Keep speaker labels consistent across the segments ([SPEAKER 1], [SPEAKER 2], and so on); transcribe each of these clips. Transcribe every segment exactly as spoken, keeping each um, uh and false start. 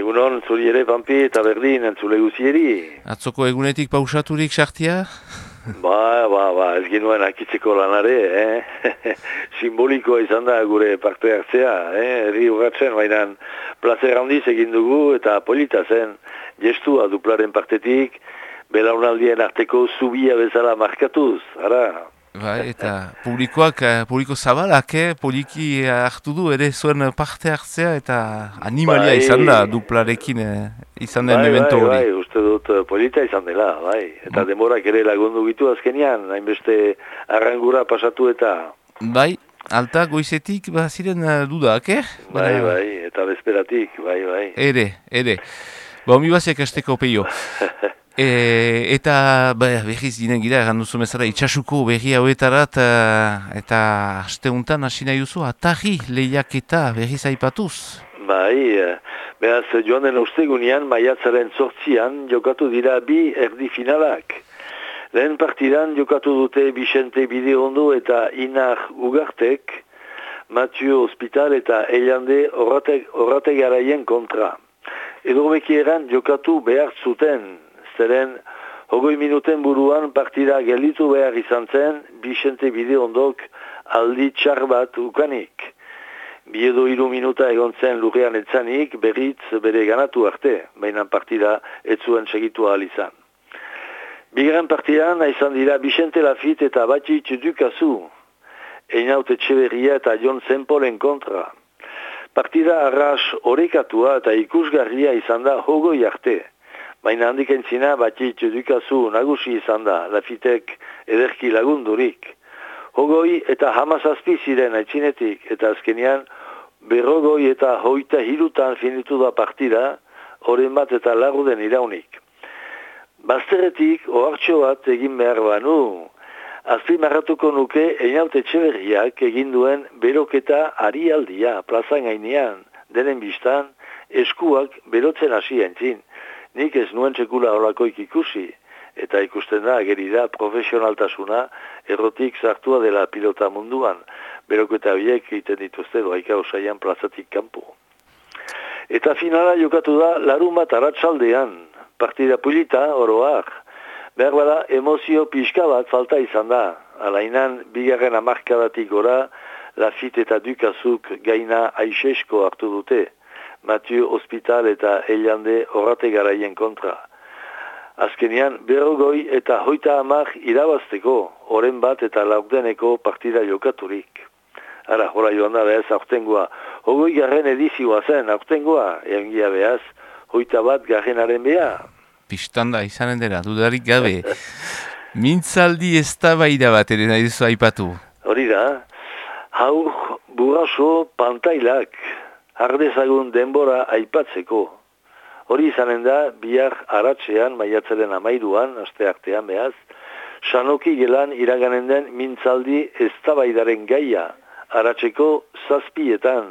[SPEAKER 1] egunon zuri ere, Pampi, eta berdin, entzule guzieri.
[SPEAKER 2] Atzoko egunetik pausaturik sartia?
[SPEAKER 1] Ba, ba, ba, ez genuen akitzeko lanare, eh? Simbolikoa izan da gure parte hartzea, eh? Herri urratzen, baina plazer handiz egin dugu eta polita zen, gestua duplaren partetik, belaunaldien arteko zubia bezala markatuz, ara.
[SPEAKER 2] Ba, eta publikoak, publiko zabalak, eh? Poliki hartu du ere zuen parte hartzea eta animalia bai, izan da duplarekin eh, izan den
[SPEAKER 1] bai,
[SPEAKER 2] evento hori.
[SPEAKER 1] Bai, bai, uste dut polita izan dela, bai. Eta mm. demorak ere lagundu gitu azkenean, hainbeste arrangura pasatu eta...
[SPEAKER 2] Bai, alta goizetik ba, ziren dudak, eh?
[SPEAKER 1] Bai, Bana... bai, eta bezperatik, bai, bai.
[SPEAKER 2] Ere, ere. Ba, omi baziak azteko peio. E, eta ba, berriz ginen gira, egan duzu mezara, itxasuko berri hauetarat eta asteuntan hasi nahi duzu, atarri lehiaketa berriz aipatuz.
[SPEAKER 1] Bai, behaz joan den ustegunean, maiatzaren sortzian, jokatu dira bi erdi finalak. Lehen partidan jokatu dute Vicente Bideondo eta Inar Ugartek, Mathieu Hospital eta Eilande Horrategaraien kontra. Edo bekieran jokatu behar zuten, zeren hogoi minuten buruan partida gelditu behar izan zen Vicente Bideondok aldi txar bat ukanik. Bi edo hiru minuta egon zen lurrean etzanik berritz bere ganatu arte, baina partida ez zuen segitu ahal izan. Bigarren partidan izan dira Vicente Lafitte eta Batxitx Dukazu, Einaut Etxeberria eta Jon Zenpolen kontra. Partida arras orekatua eta ikusgarria izan da hogoi arte. Baina handik entzina Batxitx Dukazu nagusi izan da, Lafittek ederki lagundurik. Hogoi eta hamazazpi ziren aitzinetik, eta azkenean berrogoi eta hoita hirutan finitu da partida, oren bat eta laguden iraunik. Bazterretik, ohartxo bat egin behar banu, azpimarratuko nuke Einaut Etxeberriak egin duen beroketa arialdia plazan gainean, denen biztan, eskuak berotzen hasi entzin. Nik ez nuen txekula horakoik ikusi, eta ikusten da, ageri da, profesionaltasuna errotik zartua dela pilota munduan, beroketa horiek egiten dituzte doaika osaian plazatik kanpo. Eta finala jokatu da larun bat arratsaldean, partida pulita, oroak, behar bada emozio pixka bat falta izan da, alainan bigarren amarkadatik gora, Lafitte eta Dukazuk gaina aixesko hartu dute, Mathieu Hospital eta Eilande Horrategaraien kontra. Azkenean, berrogoi eta hoita hamar irabazteko, oren bat eta laurdeneko partida jokaturik. Ara, hola joan da behaz, aurtengoa. Hogoi garren edizioa zen, aurtengoa, eangia behaz, hoita bat garrenaren beha.
[SPEAKER 2] Pistanda izanen dela, dudarik gabe. Mintzaldi ez da baida bat, ere nahi duzu aipatu.
[SPEAKER 1] Hori da, haur burraso pantailak, hardezagun denbora aipatzeko. Hori izanen da, bihar aratzean, maiatzaren amairuan, aste artean behaz, Sanoki gelan iraganen den mintzaldi eztabaidaren gaia, aratzeko zazpietan,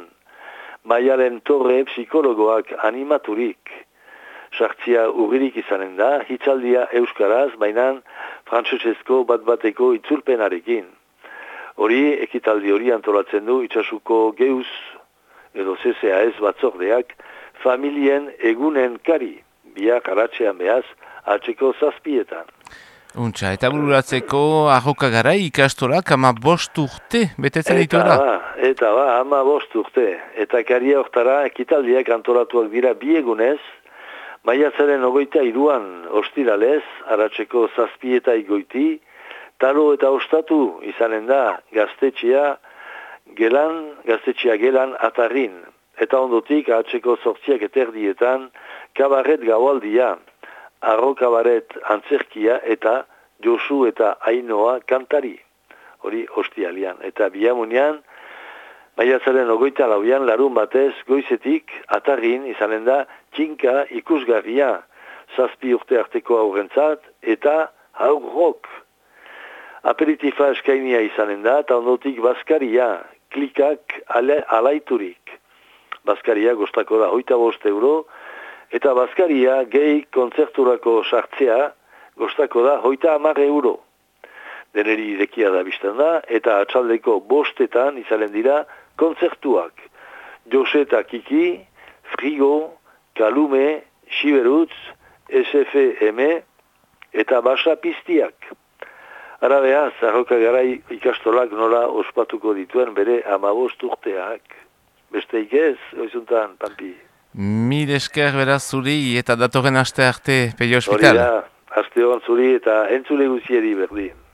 [SPEAKER 1] Maialen Torre psikologoak animaturik. Sartzia urririk izanen da, hitzaldia euskaraz, bainan frantsesezko bat-bateko itzulpenarekin. Hori, ekitaldi hori antolatzen du itsasuko geuz, edo C C A S batzordeak, familien egunen kari, biak aratzean behaz, atzeko zazpietan.
[SPEAKER 2] Untxa, eta bururatzeko ahoka garai ikastolak ama bost urte, betetzen dituela?
[SPEAKER 1] Eta ba, eta ba, ama bost urte. Eta karia hortara, ekitaldiak antolatuak dira bi egunez, maiatzaren ogoita iruan ostiralez, aratzeko zazpieta igoiti, talo eta ostatu izanen da gaztetxea gelan, gaztetxea gelan atarrin. Eta ondotik, atzeko sortziak eterdietan, kabaret gaualdia, arro kabaret antzerkia eta Josu eta Ainoa kantari. Hori ostialian. Eta bihamunean, maiatzaren ogoita lauian, larun batez, goizetik, atarrin izanen da, txinka ikusgarria, zazpi urte arteko aurrentzat, eta haurrok. Aperitifa eskainia izanen da, eta ondotik baskaria, klikak ale, alaiturik. Baskaria gostako da hoita bost euro, eta baskaria gehi kontzerturako sartzea gostako da hoita hamar euro. Deneri irekia da biztan da, eta atxaldeko bostetan izanen dira kontzertuak. Jose eta Kiki, Frigo, Kalume, Siberutz, S F M eta Basa Piztiak. Arabea, Zarroka Garai ikastolak nola ospatuko dituen bere hamabost urteak. Besteik ez, oizuntan, Pampi.
[SPEAKER 2] Mil esker beraz zuri eta datorren aste arte Peio Hospital.
[SPEAKER 1] Hori da, aste hon zuri eta entzule guzieri berdin.